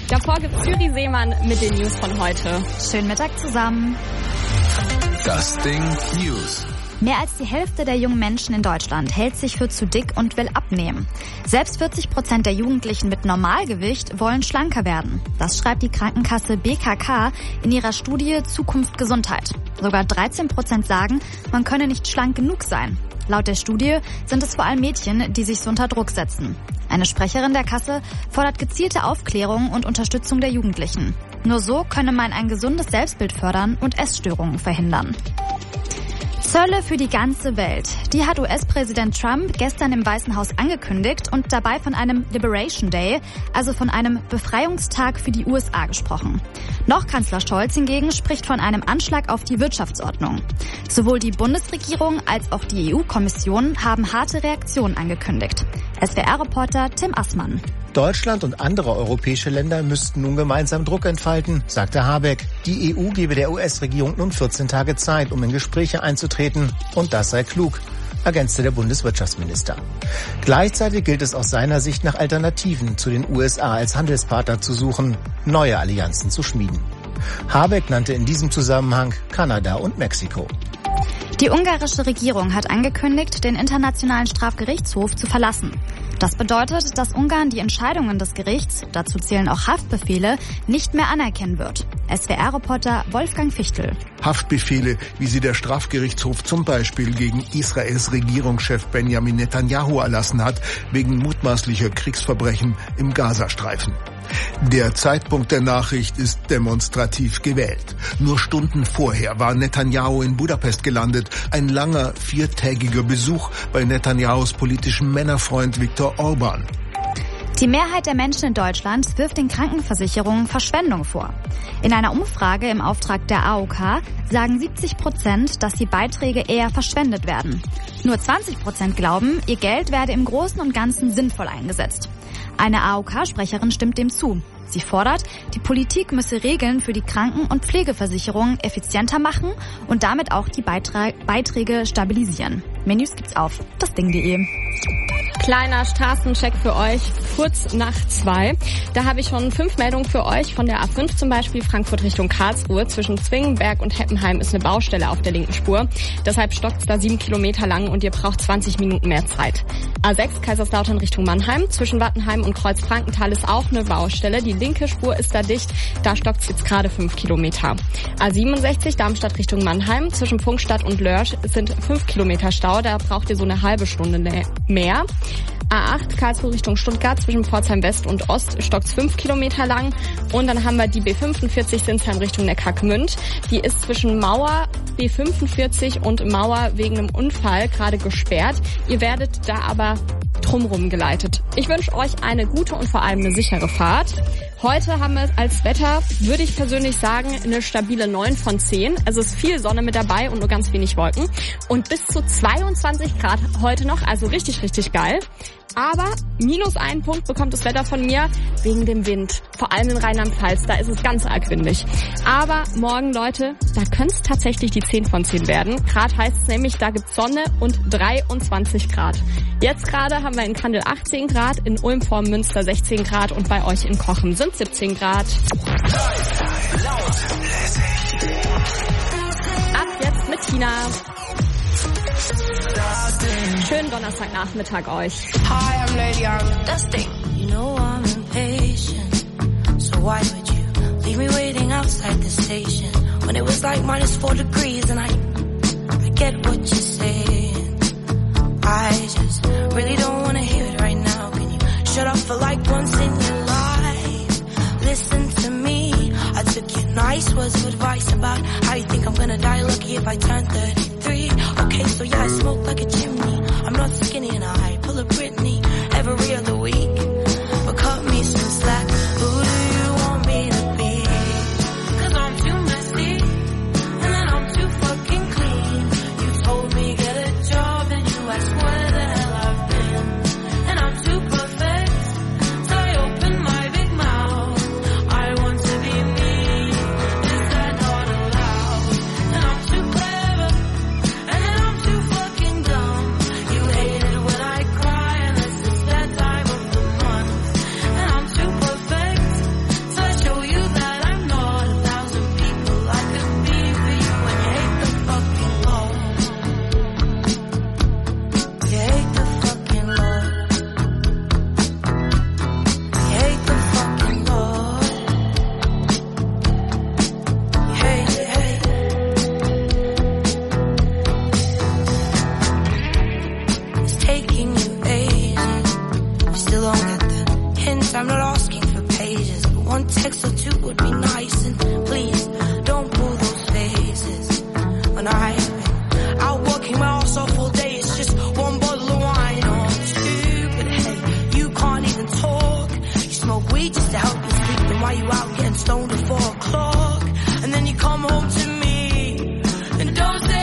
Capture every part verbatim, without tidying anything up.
Davor gibt's Juri Seemann mit den News von heute. Schönen Mittag zusammen. Das Ding News. Mehr als die Hälfte der jungen Menschen in Deutschland hält sich für zu dick und will abnehmen. Selbst vierzig Prozent der Jugendlichen mit Normalgewicht wollen schlanker werden. Das schreibt die Krankenkasse B K K in ihrer Studie Zukunft Gesundheit. Sogar dreizehn Prozent sagen, man könne nicht schlank genug sein. Laut der Studie sind es vor allem Mädchen, die sich so unter Druck setzen. Eine Sprecherin der Kasse fordert gezielte Aufklärung und Unterstützung der Jugendlichen. Nur so könne man ein gesundes Selbstbild fördern und Essstörungen verhindern. Zölle für die ganze Welt. Die hat U S-Präsident Trump gestern im Weißen Haus angekündigt und dabei von einem Liberation Day, also von einem Befreiungstag für die U S A gesprochen. Noch Kanzler Scholz hingegen spricht von einem Anschlag auf die Wirtschaftsordnung. Sowohl die Bundesregierung als auch die E U-Kommission haben harte Reaktionen angekündigt. S W R-Reporter Tim Assmann. Deutschland und andere europäische Länder müssten nun gemeinsam Druck entfalten, sagte Habeck. Die E U gebe der U S-Regierung nun vierzehn Tage Zeit, um in Gespräche einzutreten. Und das sei klug, ergänzte der Bundeswirtschaftsminister. Gleichzeitig gilt es aus seiner Sicht nach Alternativen zu den U S A als Handelspartner zu suchen, neue Allianzen zu schmieden. Habeck nannte in diesem Zusammenhang Kanada und Mexiko. Die ungarische Regierung hat angekündigt, den Internationalen Strafgerichtshof zu verlassen. Das bedeutet, dass Ungarn die Entscheidungen des Gerichts, dazu zählen auch Haftbefehle, nicht mehr anerkennen wird. S W R-Reporter Wolfgang Fichtel. Haftbefehle, wie sie der Strafgerichtshof zum Beispiel gegen Israels Regierungschef Benjamin Netanyahu erlassen hat, wegen mutmaßlicher Kriegsverbrechen im Gazastreifen. Der Zeitpunkt der Nachricht ist demonstrativ gewählt. Nur Stunden vorher war Netanyahu in Budapest gelandet. Ein langer, viertägiger Besuch bei Netanyahus politischem Männerfreund Viktor Orban. Die Mehrheit der Menschen in Deutschland wirft den Krankenversicherungen Verschwendung vor. In einer Umfrage im Auftrag der A O K sagen siebzig Prozent, dass die Beiträge eher verschwendet werden. Nur zwanzig Prozent glauben, ihr Geld werde im Großen und Ganzen sinnvoll eingesetzt. Eine A O K-Sprecherin stimmt dem zu. Sie fordert, die Politik müsse Regeln für die Kranken- und Pflegeversicherungen effizienter machen und damit auch die Beitra- Beiträge stabilisieren. Mehr News gibt's auf dasding punkt de. Kleiner Straßencheck für euch, kurz nach zwei. Da habe ich schon fünf Meldungen für euch. Von der A fünf zum Beispiel, Frankfurt Richtung Karlsruhe. Zwischen Zwingenberg und Heppenheim ist eine Baustelle auf der linken Spur. Deshalb stockt es da sieben Kilometer lang und ihr braucht zwanzig Minuten mehr Zeit. A sechs, Kaiserslautern Richtung Mannheim. Zwischen Wattenheim und Kreuzfrankenthal ist auch eine Baustelle. Die linke Spur ist da dicht. Da stockt es jetzt gerade fünf Kilometer. A siebenundsechzig, Darmstadt Richtung Mannheim. Zwischen Pfungstadt und Lörsch sind fünf Kilometer Stau. Da braucht ihr so eine halbe Stunde mehr. A acht, Karlsruhe Richtung Stuttgart, zwischen Pforzheim West und Ost stockt's fünf Kilometer lang. Und dann haben wir die B fünfundvierzig Sinsheim Richtung Neckargemünd. Die ist zwischen Mauer, B fünfundvierzig und Mauer wegen einem Unfall gerade gesperrt. Ihr werdet da aber drumrum geleitet. Ich wünsche euch eine gute und vor allem eine sichere Fahrt. Heute haben wir als Wetter, würde ich persönlich sagen, eine stabile neun von zehn. Es ist viel Sonne mit dabei und nur ganz wenig Wolken. Und bis zu zweiundzwanzig Grad heute noch, also richtig, richtig geil. Aber minus einen Punkt bekommt das Wetter von mir wegen dem Wind. Vor allem in Rheinland-Pfalz, da ist es ganz arg windig. Aber morgen, Leute, da könnte es tatsächlich die zehn von zehn werden. Grad heißt es nämlich, da gibt's Sonne und dreiundzwanzig Grad. Jetzt gerade haben wir in Kandel achtzehn Grad, in Ulm vor Münster sechzehn Grad und bei euch in Cochem sind siebzehn Grad. Ab jetzt mit Tina. Schönen Donnerstagnachmittag euch. Hi, I'm Lady Young. Das Ding. You know I'm impatient. So why would you leave me waiting outside the station when it was like minus four degrees and I, I get what you're saying. I just really don't want to hear it right now. Can you shut up for like once in your life? Listen to me. I took your nice words of advice about how you think I'm gonna die lucky if I turn thirty-three. Okay, so yeah, I smoke like a chimney. I'm not skinny and I pull a Britney every other week. But cut me some slack. Who do you want me to be? Cause I'm too messy and then I'm too fucking clean. You told me get a job and you asked where the hell I've been. And I'm too perfect, so I open my big mouth. I want to be me, is that not allowed? And I'm too clever, and then I'm too fucking dumb. You hate it when I cry and one text or two would be nice. And please, don't pull those faces. When I, out working my ass off all day, it's just one bottle of wine. Oh, I'm stupid, hey, you can't even talk. You smoke weed just to help you sleep. Then why you out getting stoned at four o'clock? And then you come home to me and don't say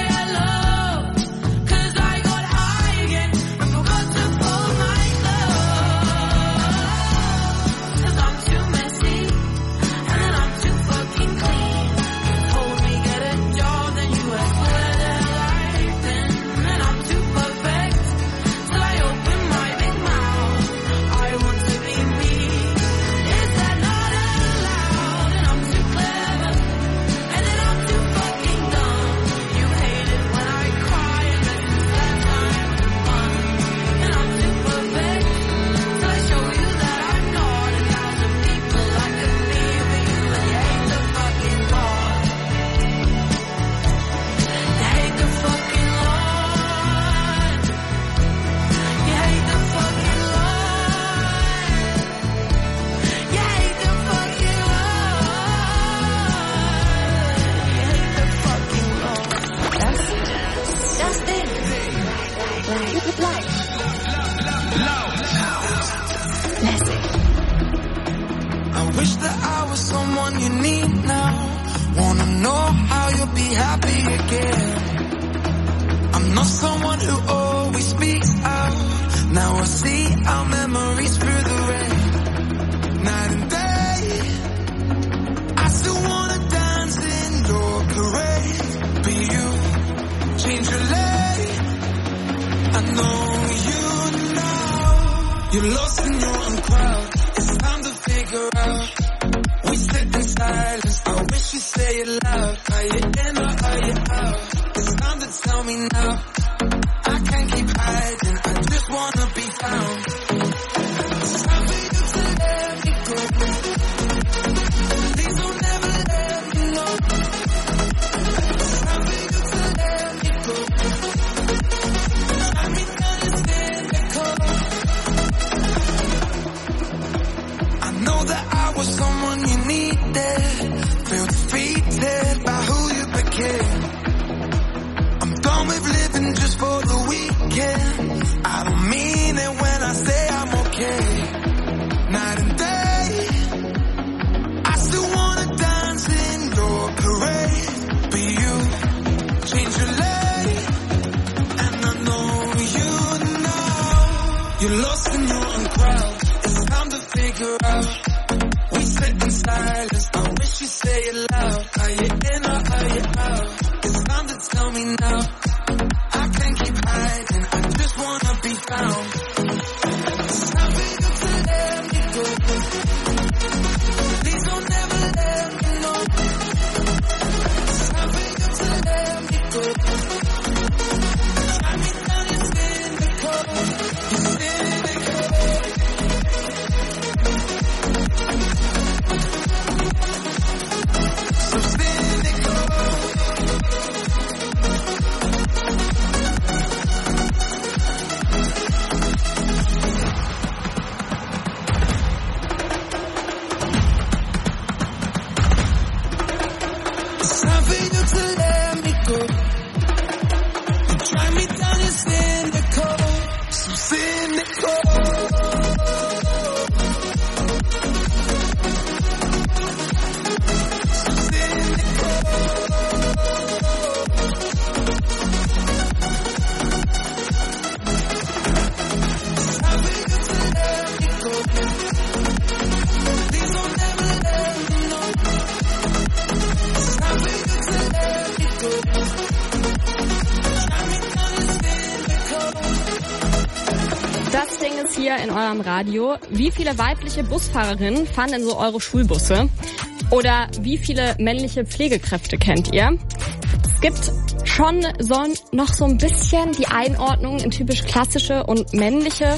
In eurem Radio. Wie viele weibliche Busfahrerinnen fahren denn so eure Schulbusse? Oder wie viele männliche Pflegekräfte kennt ihr? Es gibt schon so noch so ein bisschen die Einordnung in typisch klassische und männliche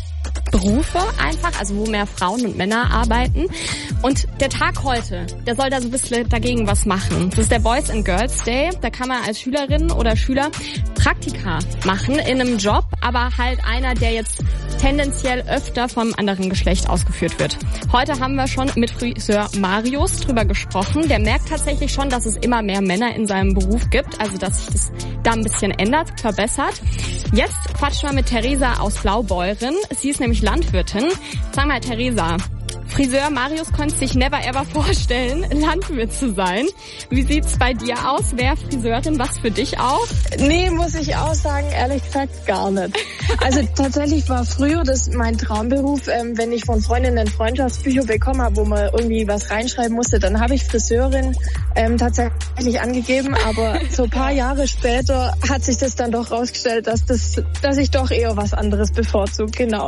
Berufe einfach, also wo mehr Frauen und Männer arbeiten. Und der Tag heute, der soll da so ein bisschen dagegen was machen. Das ist der Boys and Girls Day. Da kann man als Schülerin oder Schüler Praktika machen in einem Job, aber halt einer, der jetzt tendenziell öfter vom anderen Geschlecht ausgeführt wird. Heute haben wir schon mit Friseur Marius drüber gesprochen. Der merkt tatsächlich schon, dass es immer mehr Männer in seinem Beruf gibt, also dass sich das da ein bisschen ändert, verbessert. Jetzt quatschen wir mit Theresa aus Blaubeuren. Sie ist nämlich Landwirtin. Sag mal, Theresa, Friseur Marius konnte sich never ever vorstellen, Landwirt zu sein. Wie sieht's bei dir aus? Wäre Friseurin was für dich auch? Nee, muss ich auch sagen, ehrlich gesagt gar nicht. Also tatsächlich war früher das mein Traumberuf, ähm, wenn ich von Freundinnen ein Freundschaftsbücher bekommen habe, wo man irgendwie was reinschreiben musste, dann habe ich Friseurin ähm, tatsächlich angegeben, aber so ein paar Jahre später hat sich das dann doch rausgestellt, dass das, dass ich doch eher was anderes bevorzuge, genau.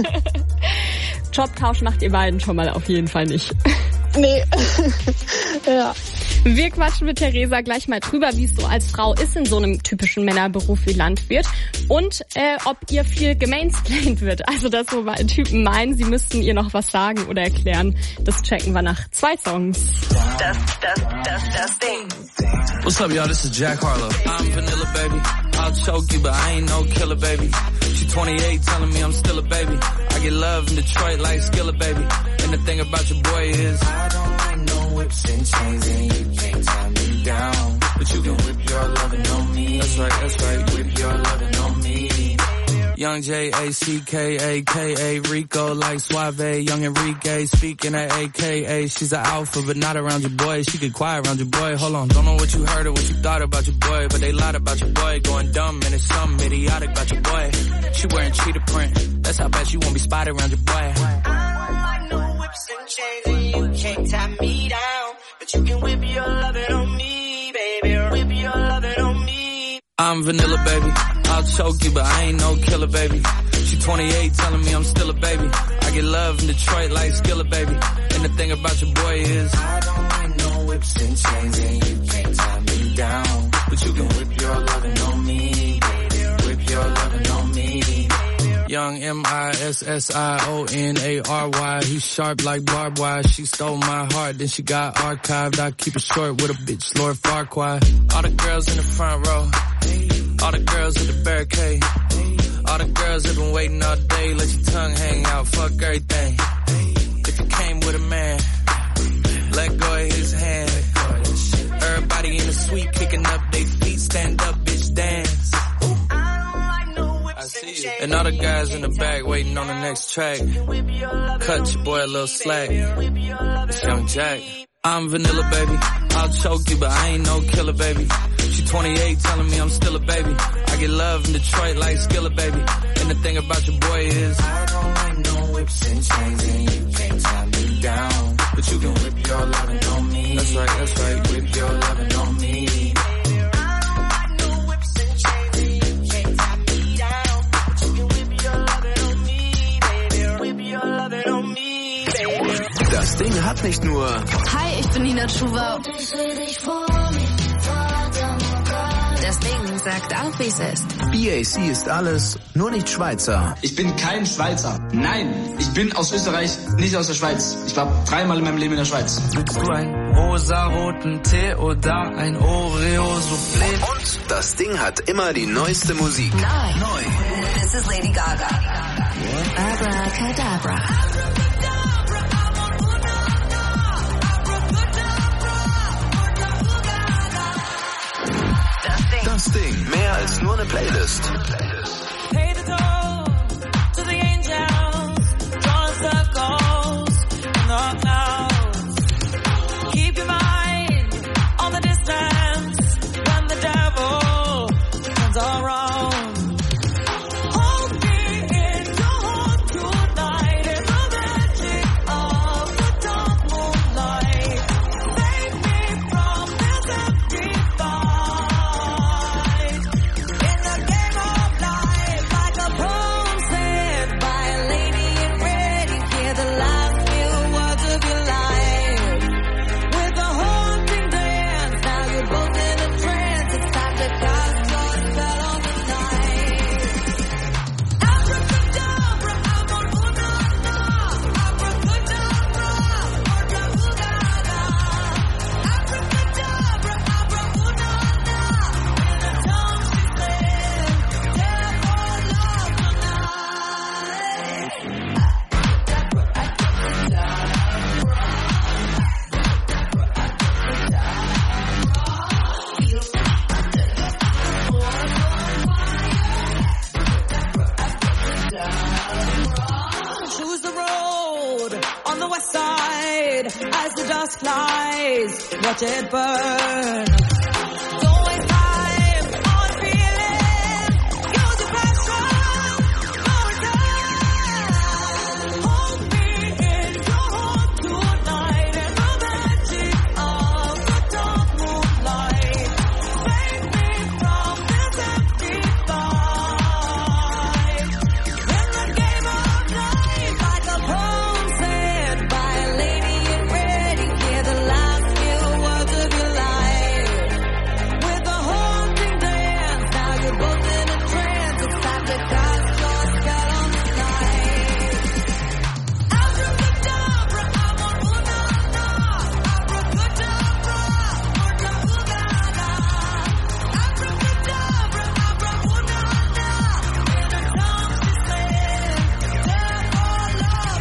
Jobtausch macht ihr beiden schon mal auf jeden Fall nicht. Nee. Ja. Wir quatschen mit Theresa gleich mal drüber, wie es so als Frau ist in so einem typischen Männerberuf wie Landwirt und äh, ob ihr viel gemansplained wird. Also dass so Typen meinen, sie müssten ihr noch was sagen oder erklären. Das checken wir nach zwei Songs. Das, das, das, das Ding. What's up, y'all? This is Jack Harlow. I'm vanilla, baby. I'll choke you, but I ain't no killer, baby. She twenty-eight, telling me I'm still a baby. I get love in Detroit like Skillet, baby. And the thing about your boy is I don't like no whips and chains, and you can't tie me down. But you can whip your lovin' on me. That's right, that's right. Whip your lovin' on me. Young J A C K A K A Rico like Suave. Young Enrique speaking at A K A. She's an alpha, but not around your boy. She get quiet around your boy. Hold on, don't know what you heard or what you thought about your boy, but they lied about your boy. Going dumb and it's something idiotic about your boy. She wearing cheetah print. That's how bad she won't be spotted around your boy. I don't like no whips and chains, and you can't tie me down. But you can whip your lovin' on me, baby. Whip your lovin' on me. I'm vanilla, baby. I'll choke you, but I ain't no killer, baby. She twenty-eight, telling me I'm still a baby. I get love in Detroit like Skillet, baby. And the thing about your boy is I don't like no whips and chains, and you can't tie me down. But you can whip your lovin' on me, baby. Whip your lovin' on me. Young M I S S I O N A R Y. He's sharp like barbed wire. She stole my heart, then she got archived. I keep it short with a bitch, Lord Farquaad. All the girls in the front row. All the girls at the barricade. All the girls have been waiting all day. Let your tongue hang out, fuck everything. If you came with a man, let go of his hand. Everybody in the suite kicking up their feet. Stand up, bitch, dance. I see you. And all the guys in the back waiting on the next track. Cut your boy a little slack. It's Young Jack. I'm vanilla, baby. I'll choke you, but I ain't no killer, baby. She twenty-eight, telling me I'm still a baby. I get love in Detroit like Skillet, baby. And the thing about your boy is I don't like no whips and chains, and you can't tie me down. But you can whip your lovin' on me. That's right, that's right. Whip your lovin' on me. Das Ding hat nicht nur Hi, ich bin Nina Schuber. Das Ding sagt auch, wie es ist. B A C ist alles, nur nicht Schweizer. Ich bin kein Schweizer. Nein, ich bin aus Österreich, nicht aus der Schweiz. Ich war dreimal in meinem Leben in der Schweiz. Willst du einen rosaroten Tee oder ein Oreo-Soufflé? Und das Ding hat immer die neueste Musik. Neu. Neu. This is Lady Gaga. Abracadabra. Das Ding, mehr als nur eine Playlist. Pay the toll to the angels, drawing circles in the clouds. Keep your mind on the distance when the devil turns around. Hold me in your heart tonight in the magic of the dark moonlight. Save me from this empty fight. In the game of just lies, watch it burn. Don't waste time on feelings, use your passion, no return. Hold me in your heart tonight, and the magic of the dark moonlight. Save me from this empty fight. In the game of life, like a poem said by a lady in red, you hear the last few words of your life. With a haunting dance, now you're both in a trance. It's time to cast your spell on the night. Abracadabra, abracadabra, abracadabra, abracadabra, abracadabra, abracadabra. In a tongue to spell, therefore love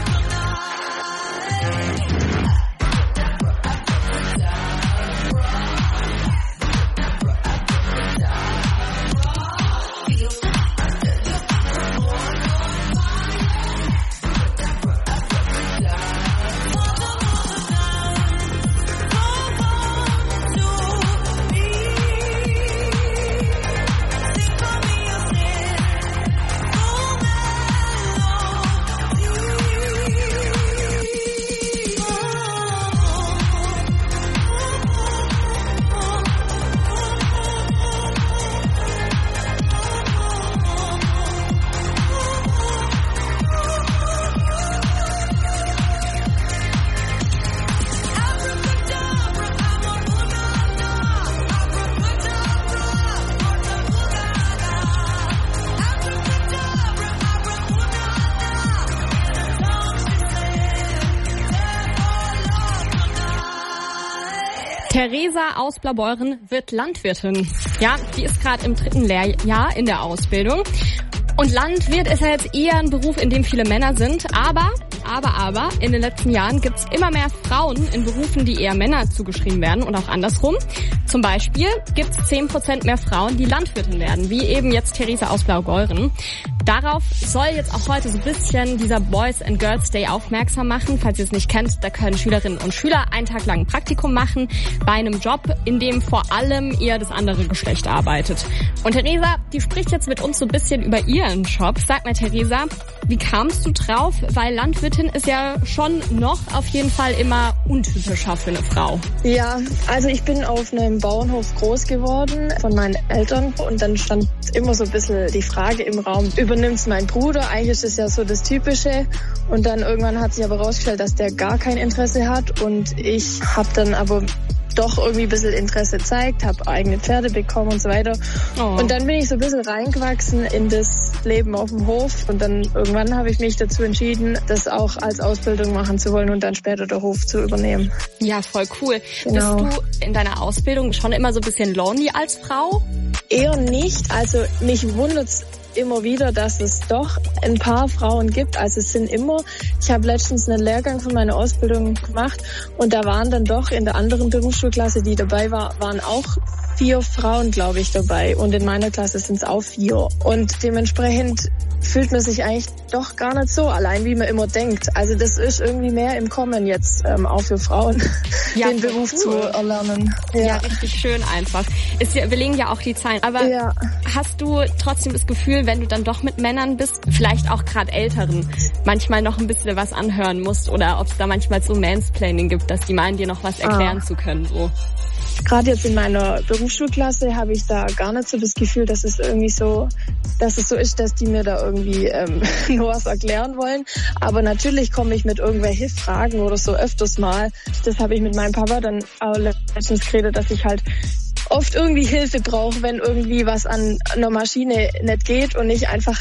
Theresa aus Blaubeuren wird Landwirtin. Ja, die ist gerade im dritten Lehrjahr in der Ausbildung. Und Landwirt ist ja jetzt eher ein Beruf, in dem viele Männer sind. Aber, aber, aber, in den letzten Jahren gibt's immer mehr Frauen in Berufen, die eher Männer zugeschrieben werden und auch andersrum. Zum Beispiel gibt's zehn Prozent mehr Frauen, die Landwirtin werden, wie eben jetzt Theresa aus Blaubeuren. Darauf soll jetzt auch heute so ein bisschen dieser Boys and Girls Day aufmerksam machen. Falls ihr es nicht kennt, da können Schülerinnen und Schüler einen Tag lang ein Praktikum machen bei einem Job, in dem vor allem eher das andere Geschlecht arbeitet. Und Theresa, die spricht jetzt mit uns so ein bisschen über ihren Job. Sag mal, Theresa, wie kamst du drauf? Weil Landwirtin ist ja schon noch auf jeden Fall immer untypischer für eine Frau. Ja, also ich bin auf einem Bauernhof groß geworden von meinen Eltern und dann stand immer so ein bisschen die Frage im Raum, übernimmt's mein Bruder? Eigentlich ist das ja so das Typische und dann irgendwann hat sich aber rausgestellt, dass der gar kein Interesse hat und ich habe dann aber doch irgendwie ein bisschen Interesse zeigt, habe eigene Pferde bekommen und so weiter. Oh. Und dann bin ich so ein bisschen reingewachsen in das Leben auf dem Hof und dann irgendwann habe ich mich dazu entschieden, das auch als Ausbildung machen zu wollen und dann später den Hof zu übernehmen. Ja, voll cool. Genau. Bist du in deiner Ausbildung schon immer so ein bisschen lonely als Frau? Eher nicht. Also mich wundert's immer wieder, dass es doch ein paar Frauen gibt. Also es sind immer, ich habe letztens einen Lehrgang von meiner Ausbildung gemacht und da waren dann doch in der anderen Berufsschulklasse, die dabei war, waren auch vier Frauen, glaube ich, dabei. Und in meiner Klasse sind es auch vier. Und dementsprechend fühlt man sich eigentlich doch gar nicht so allein, wie man immer denkt. Also das ist irgendwie mehr im Kommen jetzt, ähm, auch für Frauen, ja, den Beruf cool. zu erlernen. Ja. ja, richtig schön einfach. Ist ja, wir legen ja auch die Zahlen. Aber ja. Hast du trotzdem das Gefühl, wenn du dann doch mit Männern bist, vielleicht auch gerade Älteren, manchmal noch ein bisschen was anhören musst oder ob es da manchmal so Mansplaining gibt, dass die meinen, dir noch was erklären ah. zu können? So. Gerade jetzt in meiner Berufsschulklasse habe ich da gar nicht so das Gefühl, dass es irgendwie so, dass es so ist, dass die mir da irgendwie ähm, nur was erklären wollen. Aber natürlich komme ich mit irgendwelchen Fragen oder so öfters mal. Das habe ich mit meinem Papa dann auch letztens geredet, dass ich halt oft irgendwie Hilfe brauche, wenn irgendwie was an einer Maschine nicht geht und ich einfach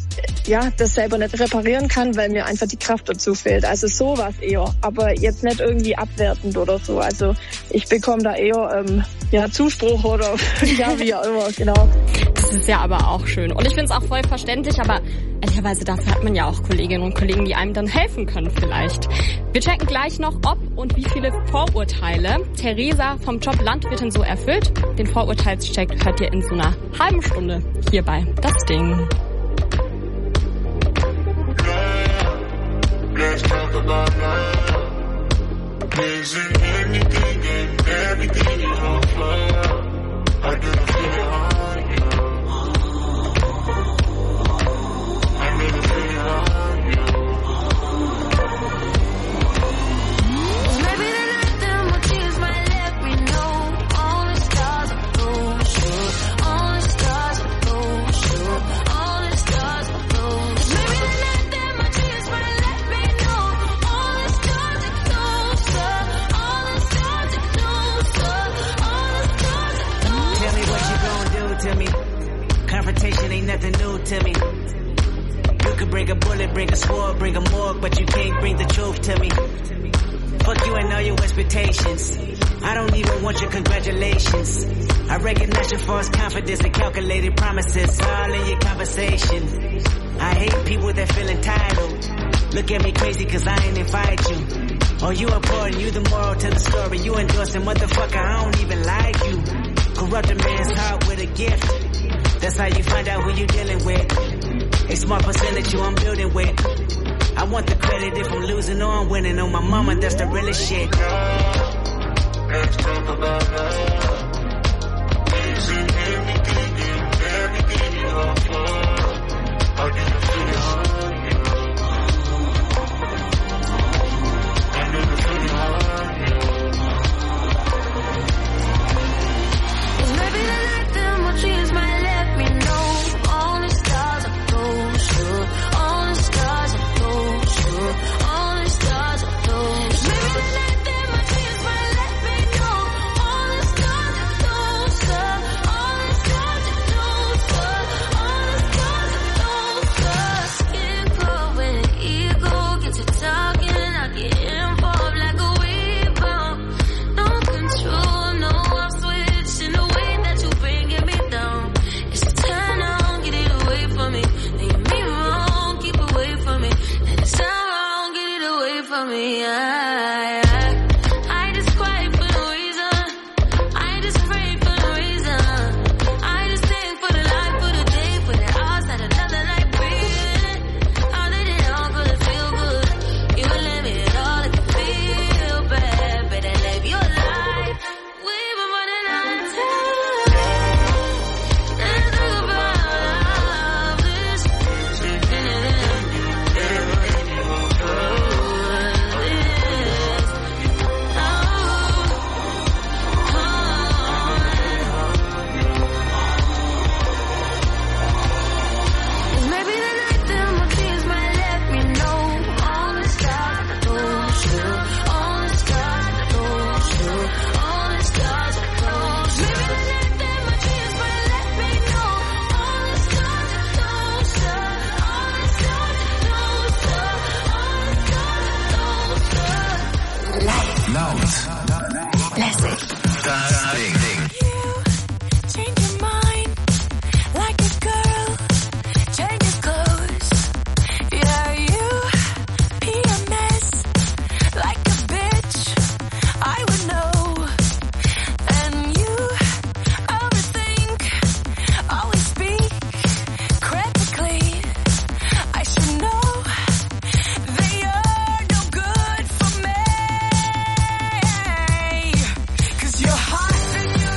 ja, das selber nicht reparieren kann, weil mir einfach die Kraft dazu fehlt. Also sowas eher, aber jetzt nicht irgendwie abwertend oder so. Also ich bekomme da eher ähm, ja, Zuspruch oder ja, wie auch immer, genau. Das ist ja aber auch schön. Und ich finde es auch voll verständlich, aber ehrlicherweise dafür hat man ja auch Kolleginnen und Kollegen, die einem dann helfen können vielleicht. Wir checken gleich noch, ob und wie viele Vorurteile Theresa vom Job Landwirtin so erfüllt. Den Vorurteilscheck hört ihr in so einer halben Stunde hier bei Das Ding. Let's talk about love. Isn't anything and everything you offer? I didn't feel it on you. I didn't feel it on you. Maybe the night that my tears might let me know. All the stars are gold, sure. All the stars are gold, sure. All the stars are gold. Maybe the night that my tears might let me know. All the stars are gold, sir. All the stars are gold, sir. All the stars are gold. Tell me what you gon' do to me. Confrontation ain't nothing new to me. You could bring a bullet, bring a sword, bring a morgue, but you can't bring the truth to me. Fuck you and all your expectations. I don't even want your congratulations. I recognize your false confidence and calculated promises all in your conversation. I hate people that feel entitled. Look at me crazy cause I ain't invite you. Oh, you important, you the moral to the story. You endorsing, motherfucker, I don't even like you. Corrupt a man's heart with a gift. That's how you find out who you dealing with. A small percentage you I'm building with. I want the credit if I'm losing or I'm winning. On my mama, that's the realest shit. Let's talk about love. Isn't anything and everything you offer? I didn't feel it on you. I didn't feel it on you. Maybe the night that my dreams might let me know. All the stars are gold, sure. All the stars are gold, sure. All the stars are gold, sure. Maybe the night that my dreams might let me know. All the stars are gold, sir. All the stars are gold, sir. All the stars are gold, sir. Skin cold when an ego gets you talking. I get involved like a rebound. No control, no off switch in the way that you bringing me down. It's a turn on, get it away from me. Leave me wrong, keep away from me. Let it sound wrong, get it away from me. I, I, I just cry for no reason. I just pray for no reason. I just think for the life, for the day, for the hours that another life breathing. How did it all go to feel good? You let me at all, it can feel bad. Better live your life. We've been running out of time. Let's talk about love. This is maybe the night that my dreams might let me know. All the stars are gold, sure. All the stars are gold, sure. All the stars are gold. Maybe the night that my dreams might let me know. All the stars are gold, sir. All the stars are gold, sir. All the stars are gold, sir. Live. Laut. Lässig. Das Ding. Change your mind like a girl. Change your clothes. Yeah, you P M S like a bitch. I would know. And you overthink, always speak critically. I should know that you're no good for me. 'Cause you're hot and you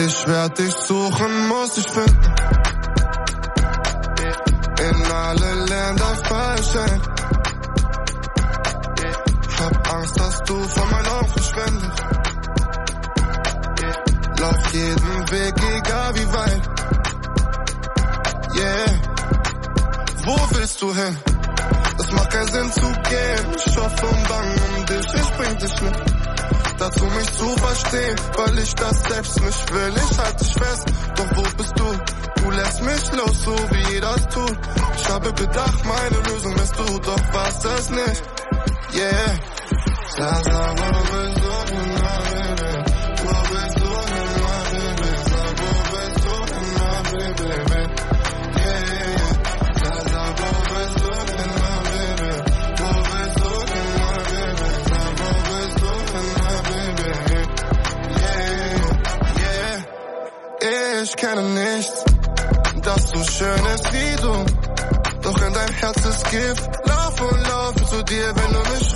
Ich werd dich suchen, muss ich finden. In alle Länder falschen. Hab Angst, dass du von meinen Augen verschwindest. Lauf jeden Weg, egal wie weit. Yeah. Wo willst du hin? Es macht keinen Sinn zu gehen. Ich hoffe und bange um dich, ich bring dich nicht dazu, mich zu verstehen, weil ich das selbst nicht will. Ich halte dich fest, doch wo bist du? Du lässt mich los, so wie jeder es tut. Ich habe bedacht, meine Lösung bist du, doch war's das nicht. Yeah. Sag, sag, wo bist du, na, baby? Wo bist du, na, baby? Sag, wo bist du, na, baby? Yeah, yeah. Sag, sag, wo bist du, na, baby? Wo bist du, na, baby? Sag, wo bist du, na, baby? Yeah, yeah. Ich kenne nichts, das so schön ist wie du. Doch in dein Herz ist Gift. Lauf und lauf zu dir, wenn du mich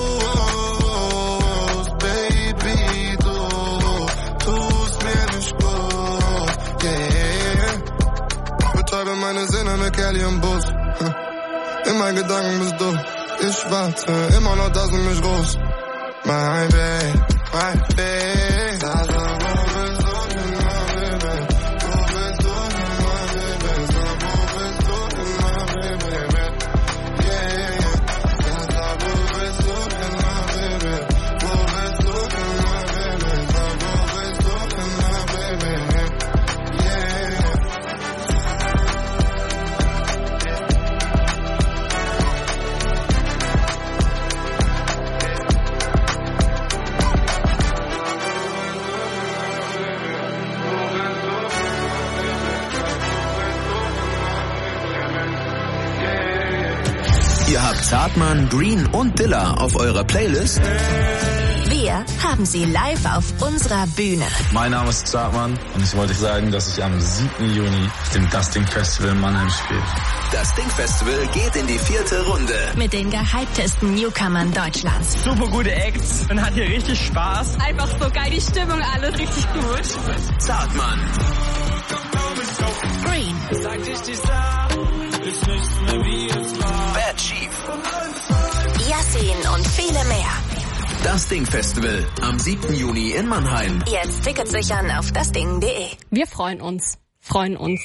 rufst. Baby, du tust mir nicht gut. Yeah. Ich betreibe meine Sinne mit Kelly im Bus. In meinen Gedanken bist du. Ich warte immer noch, dass du mich rufst. My baby, my baby. Da, da, wo bist du, my baby? Wo bist du, my baby? Sag, wo bist du, my baby? Yeah, yeah. Da, da, wo bist du, my baby? Wo bist du, my baby? Sag, wo bist du, my baby? Yeah, yeah. Ihr habt Zartmann, Green und Dilla auf eurer Playlist? Wir haben sie live auf unserer Bühne. Mein Name ist Zartmann und ich wollte sagen, dass ich am siebten Juni auf dem Das Ding Festival in Mannheim spiele. Das Ding Festival geht in die vierte Runde. Mit den gehyptesten Newcomern Deutschlands. Super gute Acts und hat hier richtig Spaß. Einfach so geil, die Stimmung, alles richtig gut. Zartmann. Green. Bad Chief. Yassin und viele mehr. Das Ding Festival am siebten Juni in Mannheim. Jetzt Tickets sichern auf dasding punkt de. Wir freuen uns. Freuen uns.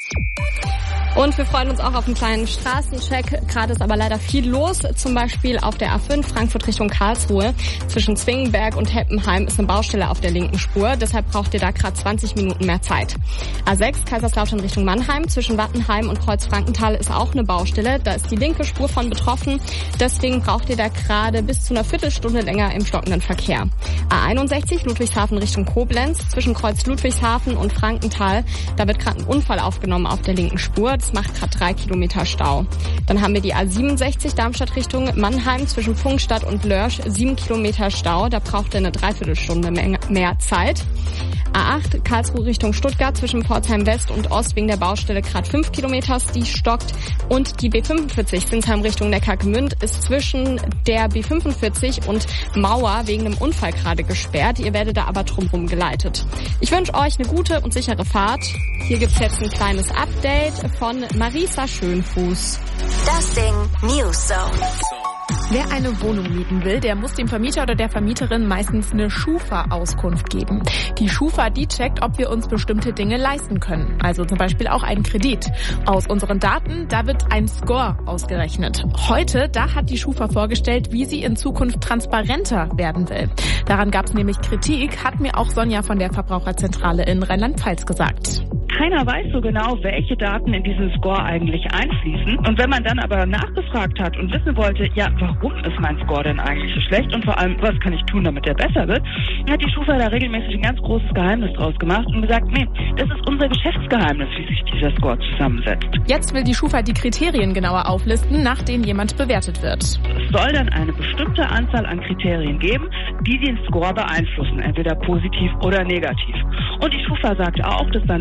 Und wir freuen uns auch auf einen kleinen Straßencheck. Gerade ist aber leider viel los. Zum Beispiel auf der A fünf Frankfurt Richtung Karlsruhe. Zwischen Zwingenberg und Heppenheim ist eine Baustelle auf der linken Spur. Deshalb braucht ihr da gerade zwanzig Minuten mehr Zeit. A sechs Kaiserslautern Richtung Mannheim. Zwischen Wattenheim und Kreuzfrankenthal ist auch eine Baustelle. Da ist die linke Spur von betroffen. Deswegen braucht ihr da gerade bis zu einer Viertelstunde länger im stockenden Verkehr. A einundsechzig Ludwigshafen Richtung Koblenz. Zwischen Kreuz Ludwigshafen und Frankenthal. Da wird gerade ein Unfall aufgenommen auf der linken Spur. Das macht gerade drei Kilometer Stau. Dann haben wir die A siebenundsechzig Darmstadt Richtung Mannheim zwischen Pfungstadt und Lörsch. Sieben Kilometer Stau. Da braucht ihr eine Dreiviertelstunde mehr, mehr Zeit. A acht Karlsruhe Richtung Stuttgart zwischen Pforzheim West und Ost wegen der Baustelle gerade fünf Kilometer, die stockt. Und die B fünfundvierzig Sinsheim Richtung Neckargemünd ist zwischen der B fünfundvierzig und Mauer wegen einem Unfall gerade gesperrt. Ihr werdet da aber drumherum geleitet. Ich wünsche euch eine gute und sichere Fahrt. Hier gibt's jetzt ein kleines Update von Marisa Schönfuß. Das Ding News Zone. Wer eine Wohnung mieten will, der muss dem Vermieter oder der Vermieterin meistens eine Schufa-Auskunft geben. Die Schufa, die checkt, ob wir uns bestimmte Dinge leisten können. Also zum Beispiel auch einen Kredit. Aus unseren Daten, da wird ein Score ausgerechnet. Heute, da hat die Schufa vorgestellt, wie sie in Zukunft transparenter werden will. Daran gab es nämlich Kritik, hat mir auch Sonja von der Verbraucherzentrale in Rheinland-Pfalz gesagt. Keiner weiß so genau, welche Daten in diesen Score eigentlich einfließen. Und wenn man dann aber nachgefragt hat und wissen wollte, ja, warum ist mein Score denn eigentlich so schlecht und vor allem, was kann ich tun, damit der besser wird, hat die Schufa da regelmäßig ein ganz großes Geheimnis draus gemacht und gesagt, nee, das ist unser Geschäftsgeheimnis, wie sich dieser Score zusammensetzt. Jetzt will die Schufa die Kriterien genauer auflisten, nach denen jemand bewertet wird. Es soll dann eine bestimmte Anzahl an Kriterien geben, die den Score beeinflussen, entweder positiv oder negativ. Und die Schufa sagt auch, dass dann über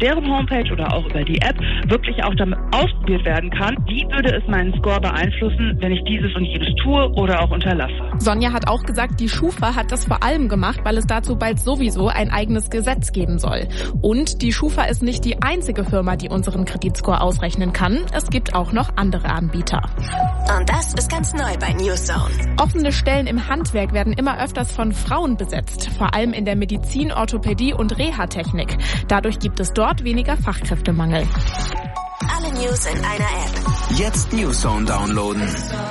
deren Homepage oder auch über die App wirklich auch damit ausprobiert werden kann, wie würde es meinen Score beeinflussen, wenn ich dieses und jenes tue oder auch unterlasse. Sonja hat auch gesagt, die Schufa hat das vor allem gemacht, weil es dazu bald sowieso ein eigenes Gesetz geben soll. Und die Schufa ist nicht die einzige Firma, die unseren Kreditscore ausrechnen kann. Es gibt auch noch andere Anbieter. Und das ist ganz neu bei Newzone. Offene Stellen im Handwerk werden immer öfters von Frauen besetzt, vor allem in der Medizin, Orthopädie und Reha-Technik. Dadurch gibt es dort weniger Fachkräftemangel. Alle News in einer App. Jetzt Newzone downloaden.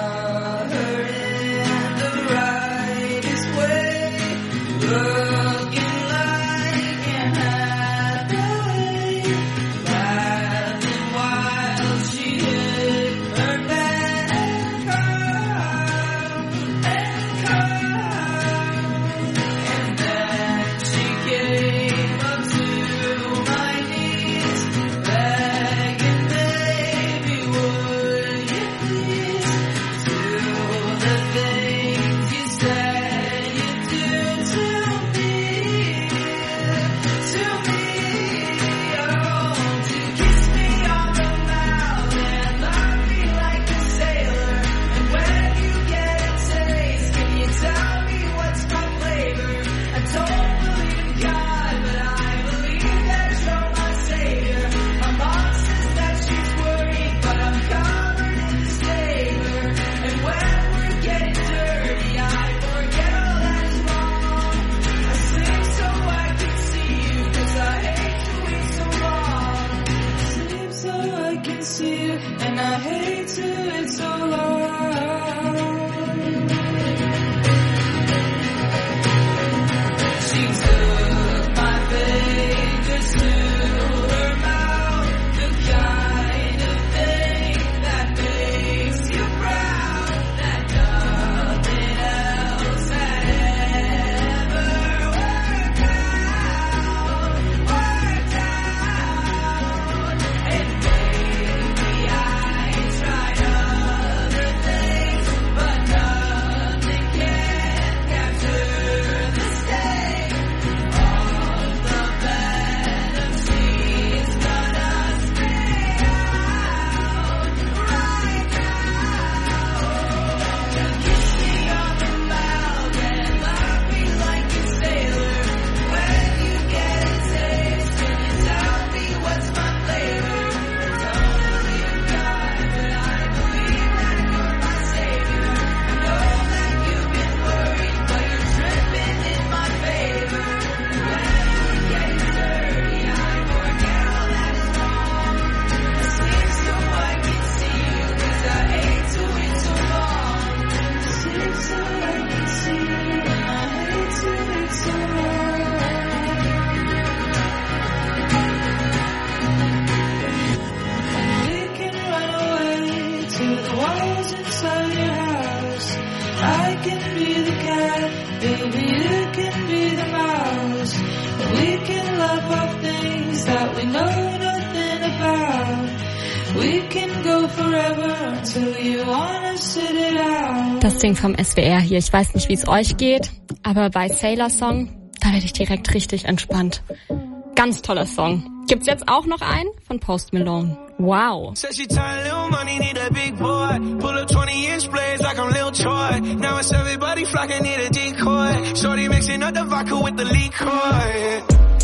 Das Ding vom S W R hier. Ich weiß nicht, wie es euch geht, aber bei Sailor Song, da werde ich direkt richtig entspannt. Ganz toller Song. Gibt's jetzt auch noch einen von Post Malone. Wow. Said she tired, little money, need a big boy. Pull up twenty inch blades like I'm Lil Troy. Now it's everybody flocking, need a decoy. Shorty mixing up the vodka with the liquor.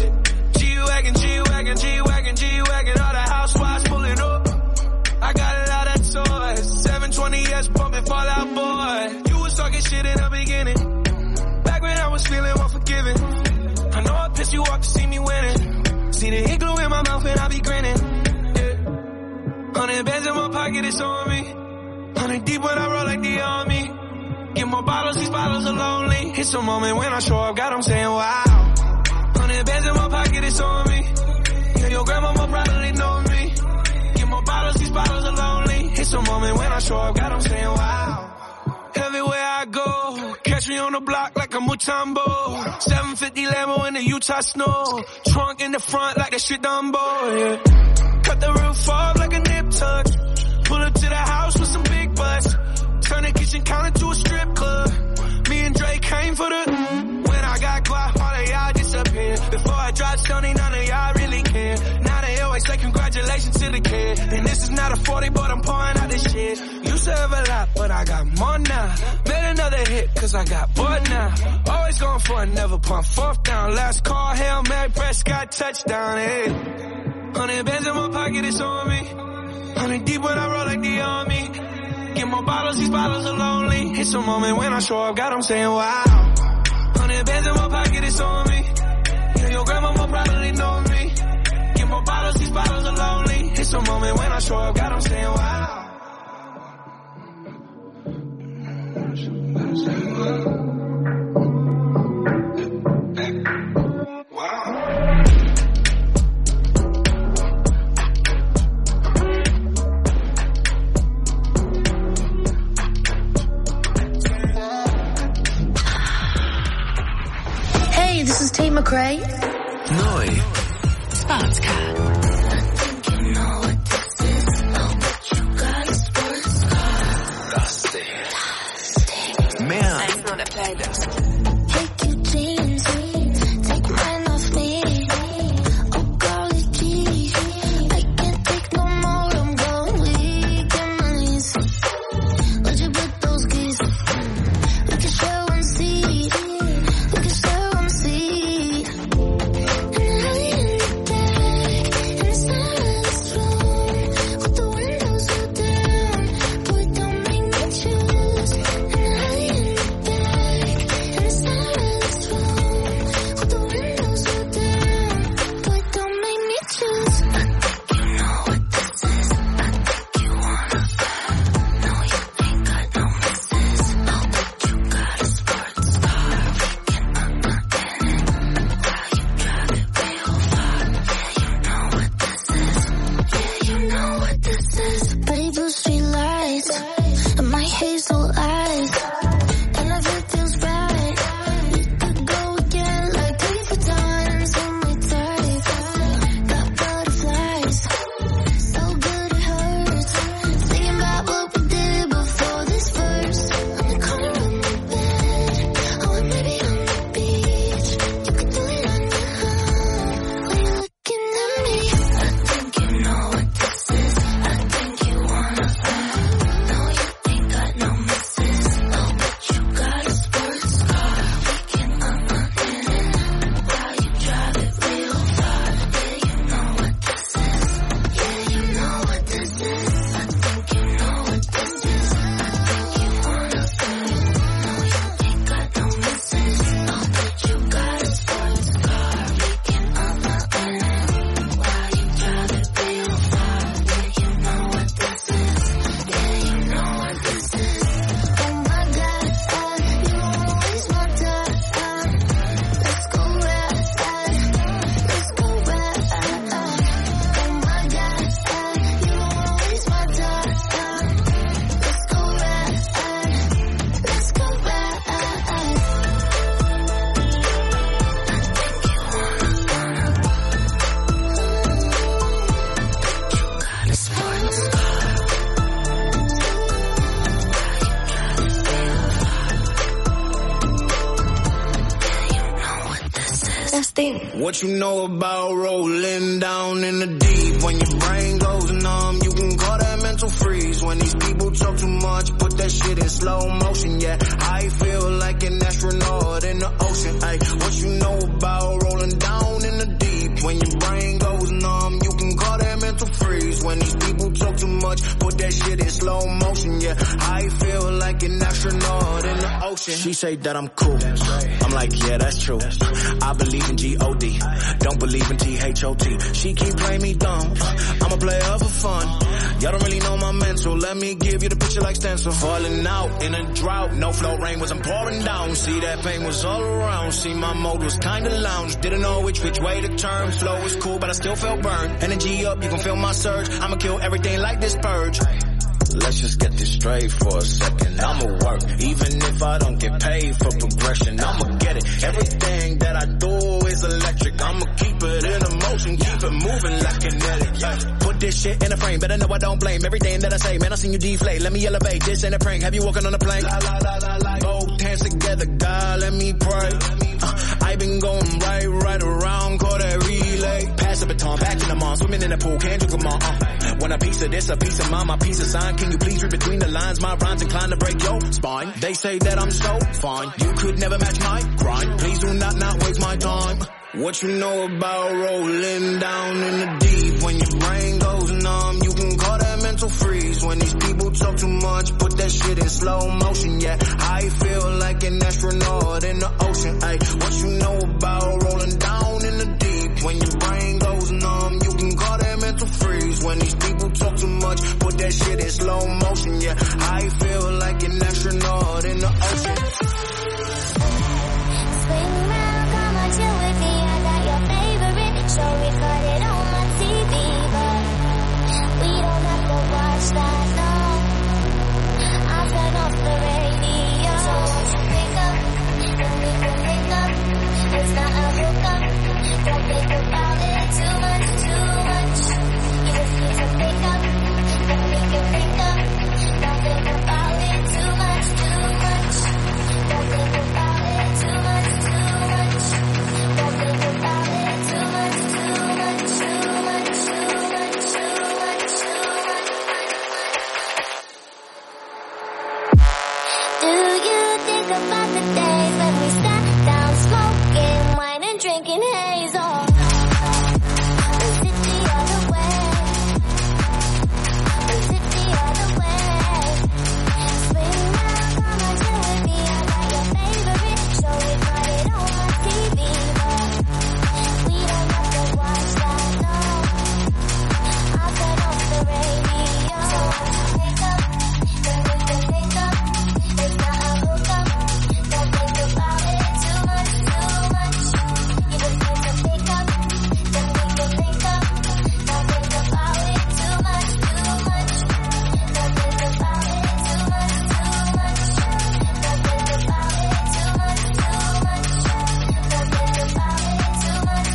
G-Wagon, G-Wagon, G-Wagon, G-Wagon. All the housewives pulling up. I got a lot of toys. seven twenty S pumping Fall Out Boy. You was talking shit in the beginning. Back when I was feeling unforgiving. I know I pissed you off to see me winning. See the ink glue in my mouth and I be grinning. Hundred bands in my pocket, it's on me. Hundred deep when I roll like the army. Get more bottles, these bottles are lonely. It's a moment when I show up, God, I'm saying wow. Hundred bands in my pocket, it's on me. Yeah, your grandma will probably know me. Get more bottles, these bottles are lonely. It's a moment when I show up, God, I'm saying wow. Everywhere I go, catch me on the block like a Mutombo. seven fifty Lambo in the Utah snow. Trunk in the front like a shit Dumbo, yeah. Cut the roof off like a nip tuck. Pull up to the house with some big butts. Turn the kitchen counter to a strip club. Me and Drake came for the when I got quiet, all of y'all disappeared. Before I dropped Stoney, none of y'all really care. Now forty, but I'm pouring out this shit. Used to have a lot, but I got more now. Made another hit, cause I got bored now. Always going for it, never pump fourth down. Last call, Hail Mary, Prescott, touchdown, hey. Hundred bands in my pocket, it's on me. Hundred deep when I roll like the army. Get more bottles, these bottles are lonely. It's a moment when I show up, God, I'm saying wow. Hundred bands in my pocket, it's on me. Yeah, your grandma will probably know me. Get more bottles, these bottles are lonely. It's a moment when I show up, God, I'm saying wow. Hey, this is Tate McRae. Neu. Sports Car. Mehr. eins null der Playlist. Take your jeans, take mine off me. Oh, golly gee, I can't take no more. I'm going weak in my knees. Where'd you put those keys? We can share one seat. We can share one seat. And I lay in the back in the silence room with the windows all down. Boy, don't make me choose. And I lay in the back in the silence room with the windows all down. Boy, don't make me choose. I think you know what this is. I think you wanna fight. No, you ain't got no misses. Oh, but you got a sports car. We can uh-uh in it. While you drive it real far. Yeah, you know what this is. Yeah, you know what this is. Pretty blue street lights and my hazel eyes. And if it feels right, we could go again like three, four times on my type. Got butterflies, so good it hurts. Thinking about what we did before this verse. On the corner of my bed, oh, and maybe on the beach. You could do it on your own when you're looking at me. I think you know what this is. I think you wanna fight. No, you ain't got no misses. Oh, but you got a sports car. We can uh-uh in it. While you drive it real far. Yeah, you know what this is. Yeah, you know what this is. I think you know what this is. I think you wanna fight. No, you ain't got no misses. Oh, but you got a sports car. We can uh-uh in it. While you drive it real far. Yeah, you know what this is. Yeah, you know what this is. Oh my God, you always my time. Let's go ride, let's go ride. Oh my God, you always my time. Let's go ride, let's go ride. I think you wanna, wanna. You got a sports car. That's the What you know about rolling down in the deep? When your brain goes numb, you can call that mental freeze. When these people talk too much, put that shit in slow motion. Yeah, I feel like an astronaut in the ocean. Ay, what you know about rolling down in the deep? When your brain goes numb, you can call that mental freeze. When these people talk too much, put that shit in slow motion. Yeah, I feel like an astronaut in the ocean. She say that I'm cool. I'm like, yeah, that's true. I believe in G O D, don't believe in T H O T. She keep playing me dumb, I'm a player for fun. Y'all don't really know my mental, let me give you the picture like stencil. Falling out in a drought, no flow, rain wasn't pouring down. See that pain was all around, see my mode was kinda lounge. Didn't know which which way to turn, flow was cool but I still felt burned. Energy up, you can feel my surge, I'ma kill everything like this purge. Let's just get this straight for a second. I'ma work, even if I don't get paid for progression. I'ma get it. Everything that I do is electric. I'ma keep it in motion, keep it moving like kinetic. Yeah. Put this shit in a frame, better know I don't blame everything that I say. Man, I seen you deflate. Let me elevate. This ain't a prank. Have you walking on a plane? La, la, la, la, la. Both hands together, God, let me pray. Uh, I I've been going right, right around, call that relay. Pass the baton, back in the mall, swimming in the pool, can't drink them all. Uh. Want a piece of this, a piece of mine, my piece of sign. Can you please read between the lines? My rhymes inclined to break your spine. They say that I'm so fine, you could never match my grind. Please do not, not waste my time. What you know about rolling down in the deep? When your brain goes numb, you can call that mental freeze. When these people talk too much, put that shit in slow motion. Yeah, I feel like an astronaut in the ocean. Ay, what you know about rolling down in the deep? When your brain goes numb, you can call that mental freeze. When these people talk too much, put that shit in slow motion. Yeah, I feel like an astronaut in the ocean. Swing around, come on, chill with me. I got your favorite show recorded on my T V, but we don't have to watch that, no. I'll turn off the radio. So won't you pick up, then we can pick up. It's not a hookup, don't think about it too much, too much. You just need to pick up, then we can pick up. Don't think about it too much, too much. Don't think about it too much, too much. Don't think about it too much, too much, too much, too much, too much, too much. Do you think about the days when we sat down smoking wine and drinking haze? Or is it the other way? Is it the other way? Swing around, come on, chill with me. I got your favorite show recorded on my T V, but we don't have to watch that, no. I'll turn off the radio. So won't you pick up, then we can pick up. It's not a hookup, don't think about it too much, too much. You just need to pick up, then we can pick up. Don't think about it too much, too much. Don't think about it too much, too much. Don't think about it too much, too much. Don't think about it too much,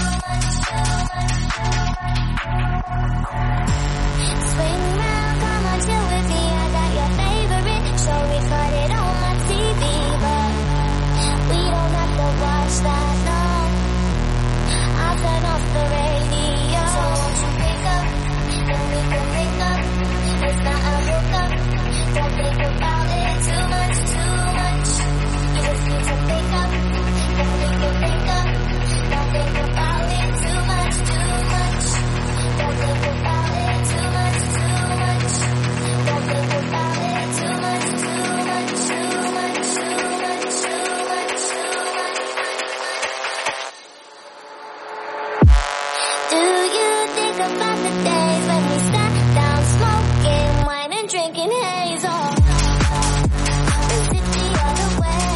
too much. Swing around, come on, chill with me. I got your favorite show recorded on my T V, but we don't have to watch that, no. I'll turn off the radio. So won't you pick up, then we can pick up. It's not a hookup, don't think about it too much, too much. You just need to pick up, then we can pick up. Don't think about it too much, too much. Don't think about it too much, too much. Don't think about it too much, too much, too much, too much, too much, too much. Do you think about the days when we sat down smoking wine and drinking haze? Or is it the other way?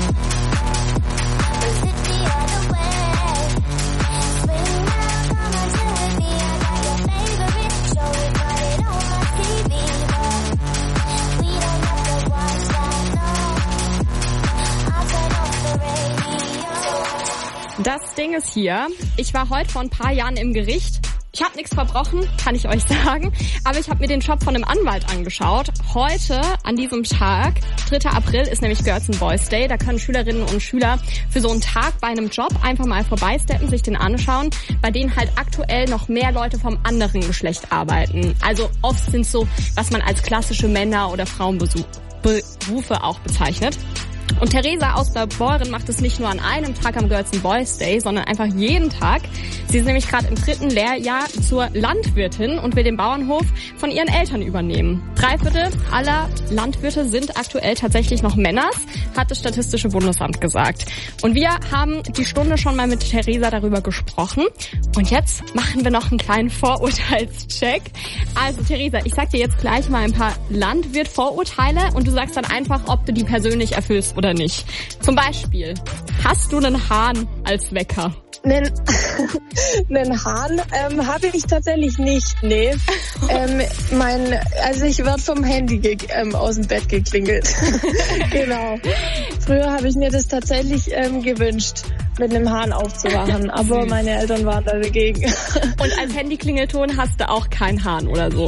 Is it the other way? Swing around, come on, chill with me. I got your favorite show recorded on my T V, but we don't have to watch that, no. I'll turn off the radio. Das Ding ist hier. Ich war heute vor ein paar Jahren im Gericht. Ich habe nichts verbrochen, kann ich euch sagen. Aber ich habe mir den Job von einem Anwalt angeschaut. Heute, an diesem Tag, dritter April, ist nämlich Girls and Boys Day. Da können Schülerinnen und Schüler für so einen Tag bei einem Job einfach mal vorbeisteppen, sich den anschauen, bei denen halt aktuell noch mehr Leute vom anderen Geschlecht arbeiten. Also oft sind es so, was man als klassische Männer- oder Frauenberufe auch bezeichnet. Und Theresa aus Blaubeuren macht es nicht nur an einem Tag am Girls and Boys Day, sondern einfach jeden Tag. Sie ist nämlich gerade im dritten Lehrjahr zur Landwirtin und will den Bauernhof von ihren Eltern übernehmen. Drei Viertel aller Landwirte sind aktuell tatsächlich noch Männers, hat das Statistische Bundesamt gesagt. Und wir haben die Stunde schon mal mit Theresa darüber gesprochen. Und jetzt machen wir noch einen kleinen Vorurteilscheck. Also Theresa, ich sag dir jetzt gleich mal ein paar Landwirt-Vorurteile und du sagst dann einfach, ob du die persönlich erfüllst oder nicht. Zum Beispiel, hast du einen Hahn als Wecker? Einen, einen Hahn ähm, habe ich tatsächlich nicht, nee. ähm, mein, also ich werde vom Handy ge- ähm, aus dem Bett geklingelt. Genau. Früher habe ich mir das tatsächlich ähm, gewünscht, mit einem Hahn aufzuwachen, aber meine Eltern waren da dagegen. Und als Handyklingelton hast du auch keinen Hahn oder so?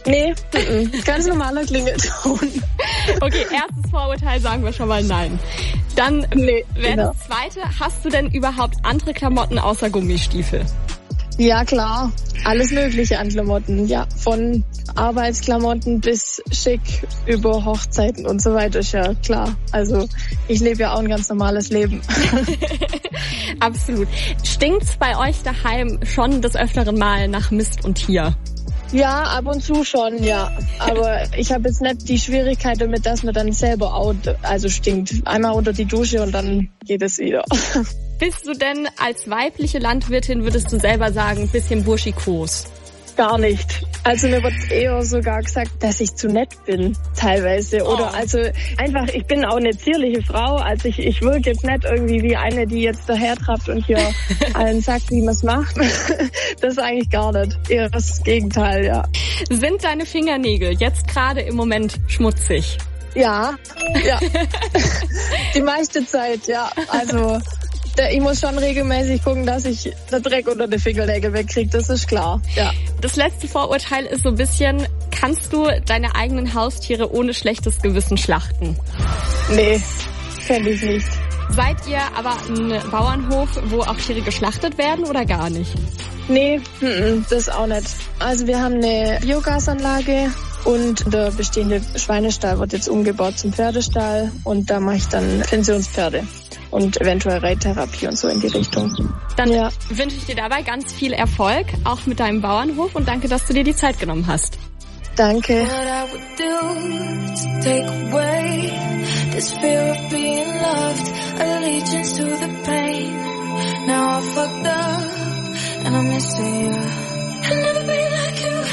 Nee, n-n. Ganz normaler Klingelton. Okay, erstes Vorurteil sagen wir schon mal nein. Dann nee, wäre genau. das zweite, hast du denn überhaupt andere Klamotten außer Gummistiefel? Ja, klar. Alles Mögliche an Klamotten, ja. Von Arbeitsklamotten bis schick über Hochzeiten und so weiter, ist ja klar. Also ich lebe ja auch ein ganz normales Leben. Absolut. Stinkt's bei euch daheim schon des öfteren Mal nach Mist und Tier? Ja, ab und zu schon, ja. Aber ich habe jetzt nicht die Schwierigkeit damit, dass man dann selber auch, also stinkt. Einmal unter die Dusche und dann geht es wieder. Bist du denn als weibliche Landwirtin, würdest du selber sagen, ein bisschen burschikos? Gar nicht. Also mir wird eher sogar gesagt, dass ich zu nett bin, teilweise. Oder oh. also einfach, ich bin auch eine zierliche Frau. Also ich, ich wirke jetzt nicht irgendwie wie eine, die jetzt dahertrappt und hier allen sagt, wie man es macht. Das ist eigentlich gar nicht. Eher das Gegenteil, ja. Sind deine Fingernägel jetzt gerade im Moment schmutzig? Ja, ja. Die meiste Zeit, ja. Also ich muss schon regelmäßig gucken, dass ich den Dreck unter den Fingernägeln wegkriege, das ist klar, ja. Das letzte Vorurteil ist so ein bisschen, kannst du deine eigenen Haustiere ohne schlechtes Gewissen schlachten? Nee, fände ich nicht. Seid ihr aber ein Bauernhof, wo auch Tiere geschlachtet werden oder gar nicht? Nee, das auch nicht. Also wir haben eine Biogasanlage und der bestehende Schweinestall wird jetzt umgebaut zum Pferdestall und da mache ich dann Pensionspferde. Und eventuell Reittherapie und so in die Richtung. Dann ja. wünsche ich dir dabei ganz viel Erfolg, auch mit deinem Bauernhof und danke, dass du dir die Zeit genommen hast. Danke. What I would do to take away this fear of being loved, allegiance to the pain. Now I fucked up and I'm missing you. I'll never be like you.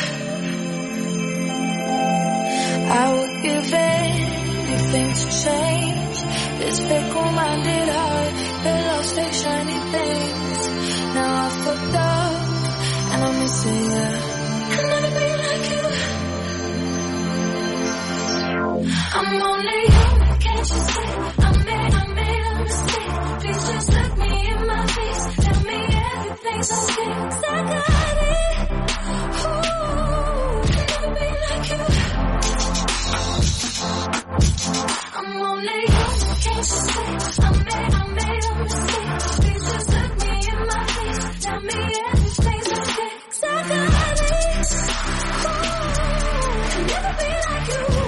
I would give anything to change this fickle-minded heart that loves fake shiny things. Now I fucked up and I'm missing you. I'll never be like you. I'm only human, can't you see? I made, I made a mistake. Please just look me in my face. Tell me everything's okay. 'Cause I got it. Ooh, I'll never be like you. I'm only human, can't you see? I made, I made a mistake. Please just look me in my face. Tell me everything's okay. 'Cause I got it. Ooh, I'll never be like you.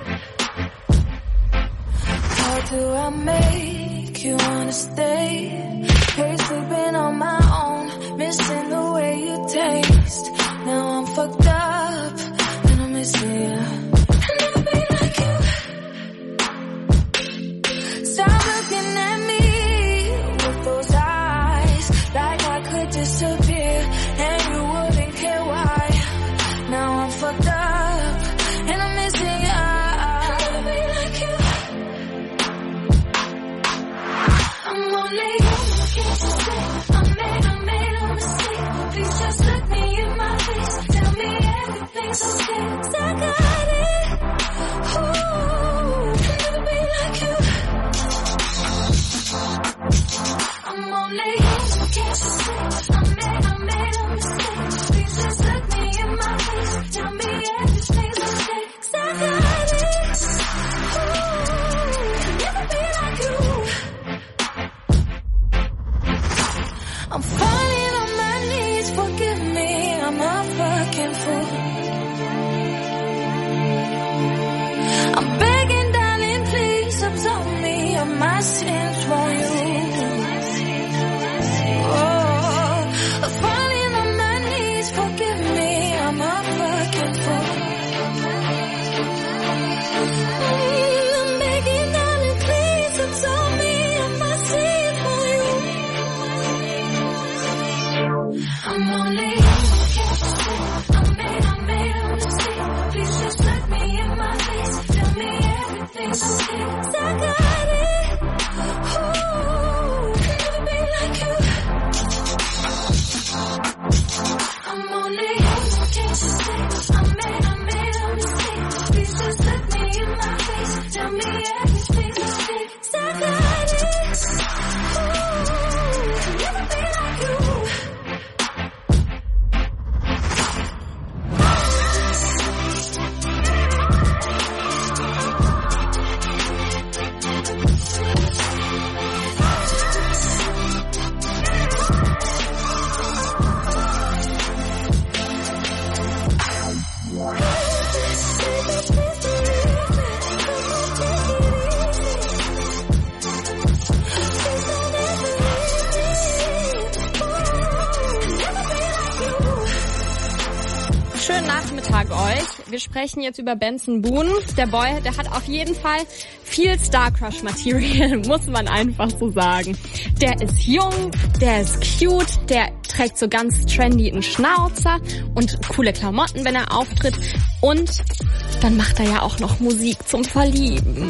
How do I make you wanna stay? Hate sleeping on my own, missing the way you taste. Now I'm fucked up and I'm missing you. I'll never be like you. Stop looking at me with those eyes, like I could disappear and you wouldn't care why. Now I'm fucked up and I'm missing you. I'll never be like you. I'm only human, can't you see? I made, I made a mistake. Please just look me in my face. Tell me everything's okay. 'Cause I got it. Ooh, I'll never be like you. I'm only human, can't you see? I made, I made a mistake. Please just look me in my face. Tell me everything's okay. 'Cause I got it. Ooh, I'll never be like you. I'm falling on my knees, forgive me, I'm a fucking fool. I'm begging, darling, please absolve me of my sins for you. Oh, I'm falling on my knees, forgive me, I'm a fucking fool. I'm begging, darling, please absolve me of my sins for you. I'm only human, can't you see? I made, I made a mistake. Please just look me in my face. Tell me everything's okay. 'Cause I got it. Ooh, I'll never be like you. I'm only human, can't you see? I made, I made a mistake. Please just look me in my face. Tell me everything's okay. 'Cause I got it. Ooh, I'll never be like you. Tag euch. Wir sprechen jetzt über Benson Boone. Der Boy, der hat auf jeden Fall viel Star-Crush-Material, muss man einfach so sagen. Der ist jung, der ist cute, der trägt so ganz trendy einen Schnauzer und coole Klamotten, wenn er auftritt. Und dann macht er ja auch noch Musik zum Verlieben.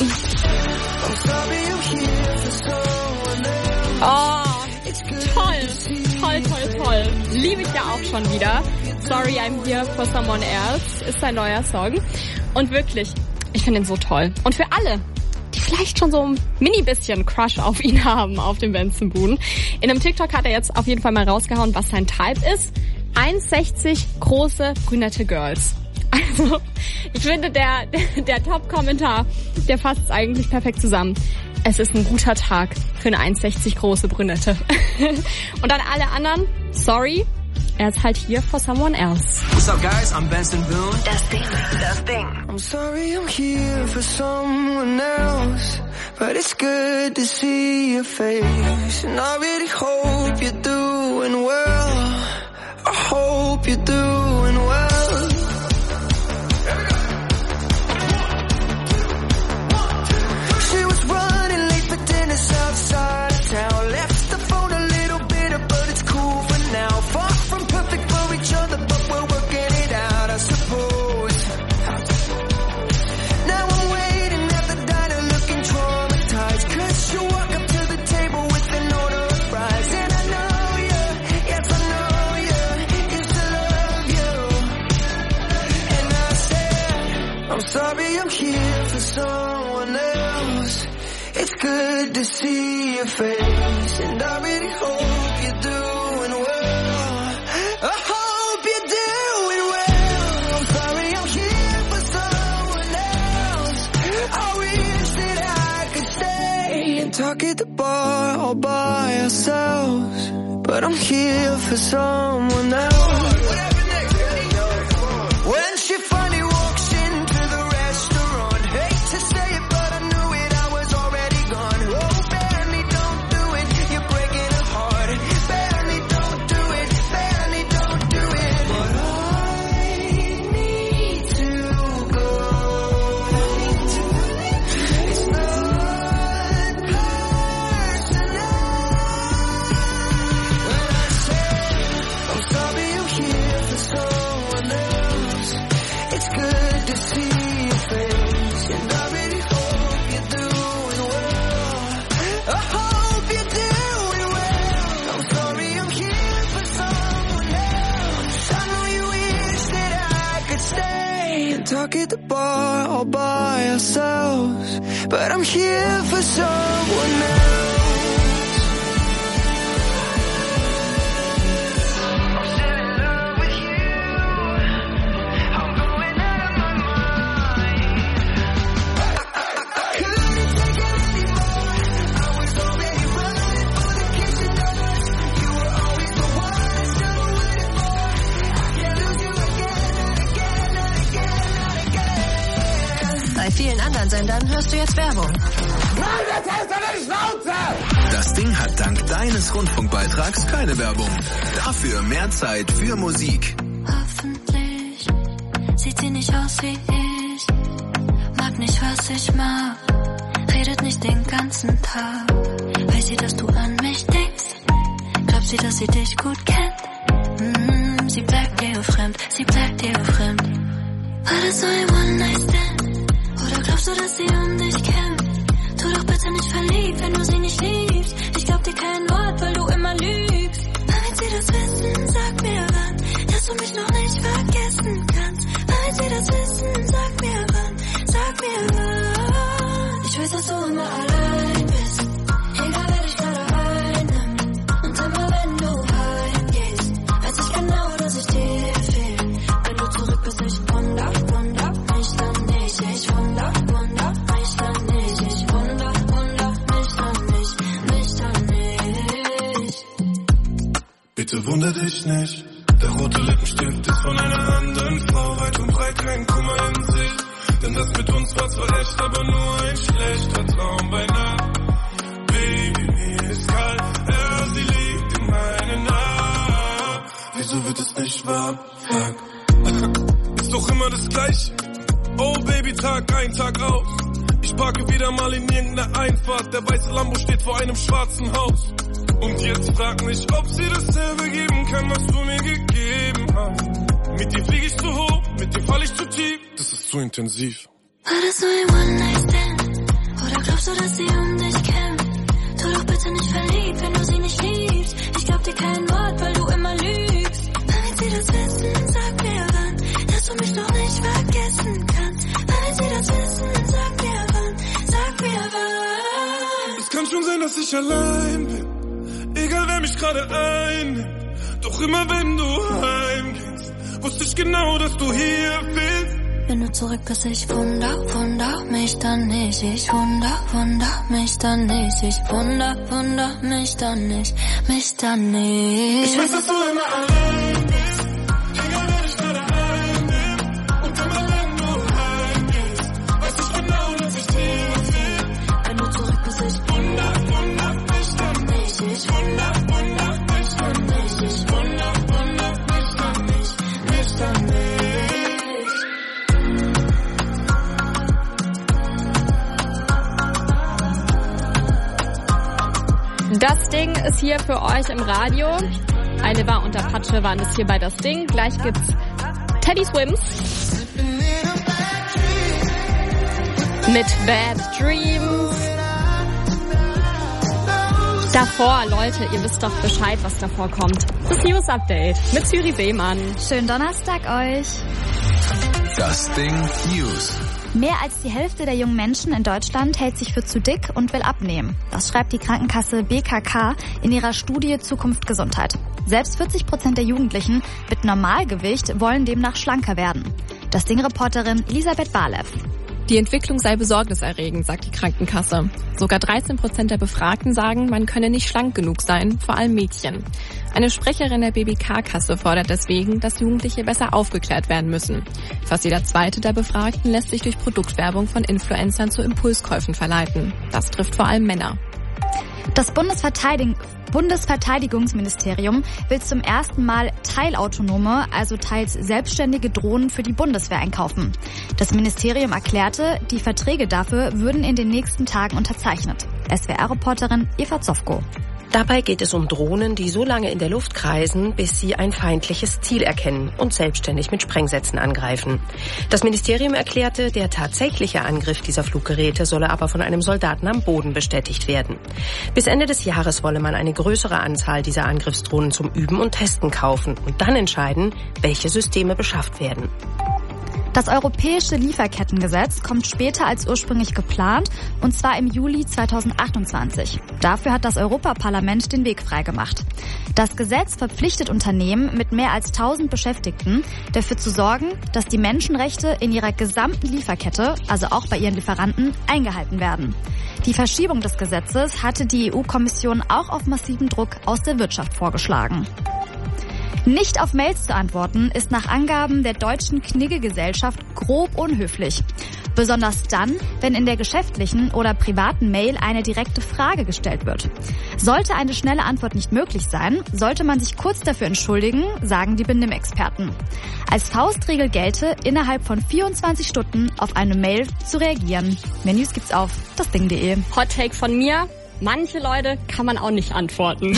Oh, toll, toll, toll, toll. Liebe ich ja auch schon wieder. Sorry, I'm here for someone else ist sein neuer Song. Und wirklich, ich finde ihn so toll. Und für alle, die vielleicht schon so ein mini bisschen Crush auf ihn haben, auf den Benson Boone. In einem TikTok hat er jetzt auf jeden Fall mal rausgehauen, was sein Type ist. eins Komma sechzig große brünette Girls. Also, ich finde, der, der, der Top-Kommentar, der fasst es eigentlich perfekt zusammen. Es ist ein guter Tag für eine eins Komma sechzig große Brünette. Und an alle anderen, sorry, er ist halt hier for someone else. What's up, guys? I'm Benson Boone. Das Ding, das Ding. I'm sorry I'm here for someone else, but it's good to see your face. And I really hope you're doing well. I hope you're doing well. She was running late for dinner outside of town. Left the phone a little bitter, but it's cool for now. Far from perfect for each other, but we're working it out, I suppose. Now I'm waiting at the diner looking traumatized, 'cause you walk up to the table with an order of fries. And I know you, yes I know you, used to love you. And I said, I'm sorry I'm here for someone else. It's good to see your face, and I really hope you're doing well. I hope you're doing well. I'm sorry I'm here for someone else. I wish that I could stay and talk at the bar all by ourselves, but I'm here for someone else. When she finally walks into the restaurant, hate to say it, but I knew it, I was already gone. Oh, Benny, don't do it, you're breaking her heart. Benny, don't do it, Benny, don't do it. But I need to go. It's not personal. When I say I'm sorry I'm here for someone else, it's good to see your face, and I really hope you're doing well. I hope you're doing well. I'm sorry I'm here for someone else. I know you wish that I could stay and talk at the bar all by ourselves, but I'm here for someone else. Bei vielen anderen Sendern hörst du jetzt Werbung. Das Ding hat dank deines Rundfunkbeitrags keine Werbung. Dafür mehr Zeit für Musik. Hoffentlich sieht sie nicht aus wie ich, mag nicht, was ich mag, redet nicht den ganzen Tag. Weiß sie, dass du an mich denkst? Glaubt sie, dass sie dich gut kennt? Mm, sie bleibt dir fremd, sie bleibt dir fremd. War das so ein One-Night-Stand? Oder glaubst du, dass sie um dich kämpft? Tu doch bitte nicht verliebt, wenn du sie nicht liebst. Ich glaub dir kein Wort, weil du immer lügst. Aber wenn sie das wissen, sag mir wann, dass du mich noch nicht vergessen kannst. Aber wenn sie das wissen, sag mir wann, sag mir wann. Ich weiß, dass du immer allein bist, egal wer dich gerade einnimmt. Und immer wenn du heimgehst, weiß ich genau, dass ich dir fehl. Wenn du zurück bist, ich wunder, wunder, mich dann nicht. Ich wunder, wunder, mich dann nicht. Ich wunder, wunder, mich dann nicht, mich dann nicht. Bitte wunder dich nicht, der rote Lippenstift ist von einer anderen Frau, weit und breit kein Kummer in sich. Denn das mit uns war zwar echt, aber nur ein schlechter Traum bei Nacht. Baby, mir ist kalt, ja, sie liegt in meinen Armen. Wieso wird es nicht wahr? Fuck. Ist doch immer ich. Oh Baby, Tag ein, Tag aus. Ich parke wieder mal in irgendeiner Einfahrt. Der weiße Lambo steht vor einem schwarzen Haus. Und jetzt frag mich, ob sie dasselbe geben kann, was du mir gegeben hast. Mit dir flieg ich zu hoch, mit dir fall ich zu tief. Das ist zu intensiv. War das nur ein One-Night-Stand? Oder glaubst du, dass sie um dich kämpft? Tu doch bitte nicht verliebt, wenn du sie nicht liebst. Ich glaub dir kein Wort, weil du immer lügst. Wenn sie das wissen, sag mir wann, dass du mich doch nicht vergessen kannst. Wenn sie das wissen, sag mir wann, sag mir wann. Es kann schon sein, dass ich allein bin. Egal wer mich gerade einnimmt, doch immer wenn du heimgehst, wusste ich genau, dass du hier bist. Wenn du zurück bist, ich wunder, wunder mich dann nicht. Ich wunder, wunder mich dann nicht. Ich wunder, wunder mich dann nicht. Mich dann nicht. Ich weiß, dass du immer allein bist. Egal wer dich gerade einnimmt, und immer wenn du heimgehst, weiß ich genau, dass ich hier bin. Wenn du zurück bist, ich wunder, wunder mich dann nicht. Ich wunder, wunder mich dann nicht. Ich wunder, wunder mich dann nicht. Mich dann nicht. Das Ding ist hier für euch im Radio. Eiliva und Apache waren es hier bei Das Ding. Gleich gibt's Teddy Swims mit Bad Dreams. Davor, Leute, ihr wisst doch Bescheid, was davor kommt. Das News Update mit Siri Seemann. Schönen Donnerstag euch. Das Ding News. Mehr als die Hälfte der jungen Menschen in Deutschland hält sich für zu dick und will abnehmen. Das schreibt die Krankenkasse B K K in ihrer Studie Zukunft Gesundheit. Selbst vierzig Prozent der Jugendlichen mit Normalgewicht wollen demnach schlanker werden. Das Ding-Reporterin Elisabeth Barlev. Die Entwicklung sei besorgniserregend, sagt die Krankenkasse. Sogar dreizehn Prozent der Befragten sagen, man könne nicht schlank genug sein, vor allem Mädchen. Eine Sprecherin der B B K-Kasse fordert deswegen, dass Jugendliche besser aufgeklärt werden müssen. Fast jeder zweite der Befragten lässt sich durch Produktwerbung von Influencern zu Impulskäufen verleiten. Das trifft vor allem Männer. Das Bundesverteidig- Bundesverteidigungsministerium will zum ersten Mal teilautonome, also teils selbstständige Drohnen für die Bundeswehr einkaufen. Das Ministerium erklärte, die Verträge dafür würden in den nächsten Tagen unterzeichnet. S W R-Reporterin Eva Zofko. Dabei geht es um Drohnen, die so lange in der Luft kreisen, bis sie ein feindliches Ziel erkennen und selbstständig mit Sprengsätzen angreifen. Das Ministerium erklärte, der tatsächliche Angriff dieser Fluggeräte solle aber von einem Soldaten am Boden bestätigt werden. Bis Ende des Jahres wolle man eine größere Anzahl dieser Angriffsdrohnen zum Üben und Testen kaufen und dann entscheiden, welche Systeme beschafft werden. Das europäische Lieferkettengesetz kommt später als ursprünglich geplant, und zwar im Juli zweitausendachtundzwanzig. Dafür hat das Europaparlament den Weg freigemacht. Das Gesetz verpflichtet Unternehmen mit mehr als tausend Beschäftigten, dafür zu sorgen, dass die Menschenrechte in ihrer gesamten Lieferkette, also auch bei ihren Lieferanten, eingehalten werden. Die Verschiebung des Gesetzes hatte die E U-Kommission auch auf massiven Druck aus der Wirtschaft vorgeschlagen. Nicht auf Mails zu antworten, ist nach Angaben der Deutschen Knigge-Gesellschaft grob unhöflich. Besonders dann, wenn in der geschäftlichen oder privaten Mail eine direkte Frage gestellt wird. Sollte eine schnelle Antwort nicht möglich sein, sollte man sich kurz dafür entschuldigen, sagen die Benimm-Experten. Als Faustregel gelte, innerhalb von vierundzwanzig Stunden auf eine Mail zu reagieren. Mehr News gibt's auf dasding punkt de. Hot Take von mir. Manche Leute kann man auch nicht antworten.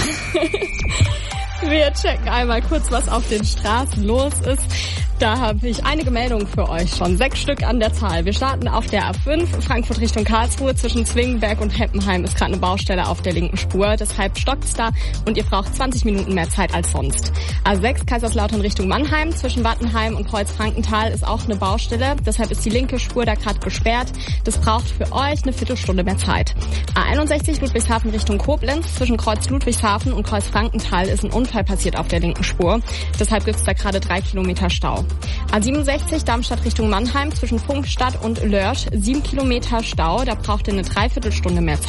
Wir checken einmal kurz, was auf den Straßen los ist. Da habe ich einige Meldungen für euch schon. Sechs Stück an der Zahl. Wir starten auf der A fünf, Frankfurt Richtung Karlsruhe. Zwischen Zwingenberg und Heppenheim ist gerade eine Baustelle auf der linken Spur. Deshalb stockt's da und ihr braucht zwanzig Minuten mehr Zeit als sonst. A sechs, Kaiserslautern Richtung Mannheim. Zwischen Wattenheim und Kreuzfrankenthal ist auch eine Baustelle. Deshalb ist die linke Spur da gerade gesperrt. Das braucht für euch eine Viertelstunde mehr Zeit. A einundsechzig, Ludwigshafen Richtung Koblenz. Zwischen Kreuz Ludwigshafen und Kreuzfrankenthal ist ein Unfall passiert auf der linken Spur. Deshalb gibt's da gerade drei Kilometer Stau. A siebenundsechzig, Darmstadt Richtung Mannheim, zwischen Pfungstadt und Lörsch, sieben Kilometer Stau. Da braucht ihr eine Dreiviertelstunde mehr Zeit.